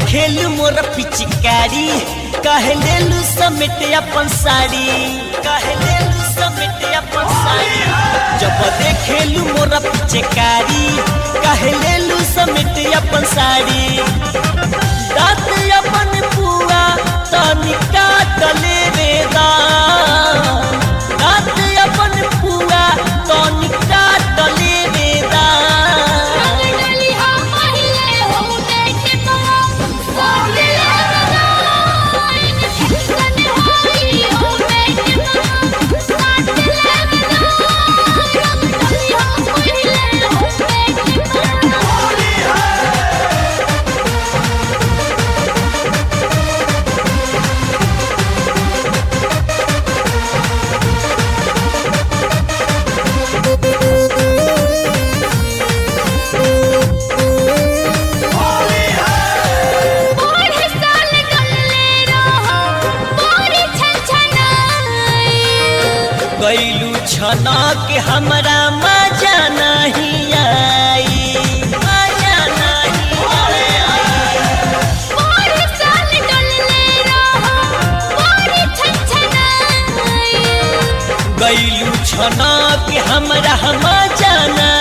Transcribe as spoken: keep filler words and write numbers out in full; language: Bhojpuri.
देखेलू मोर पिचकारी कहे लेलू समेट अपन साड़ी कहे लेलू समेट अपन साड़ी जब देखेलू मोर पिचकारी कहे लेलू समेट अपन साड़ी दांत अपन पुआ तनी काट लेवे दा दांत अपन पुआ तनी काट लेवे दा गईलू छना के हमरा मजा नहीं आई मजा नहीं आई मोर साल डलले रहो मोर छछनाई गईलू छना के हमरा मजा नहीं